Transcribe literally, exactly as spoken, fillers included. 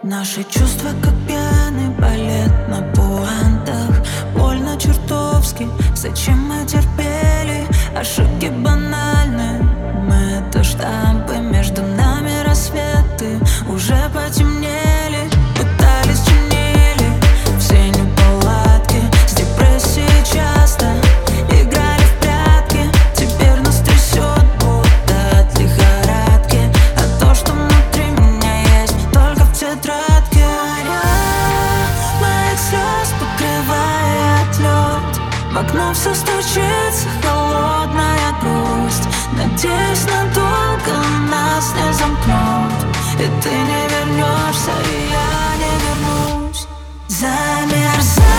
Наши чувства как пьяный балет на пуантах. Больно чертовски, зачем мы терпели? Ошибки банальны, мы это штампы. Между нами рассветы уже потемнели. Пытались, чинили все неполадки. С депрессией часто играли в прятки. Теперь нас трясет, будто от лихорадки. А то, что внутри меня есть, только в тетрадке. Моих слез покрывает лед. В окно все стучится, холодная грусть. Надеюсь, надолго нас не замкнут, и ты не вернешься, и я не вернусь. Замерзай.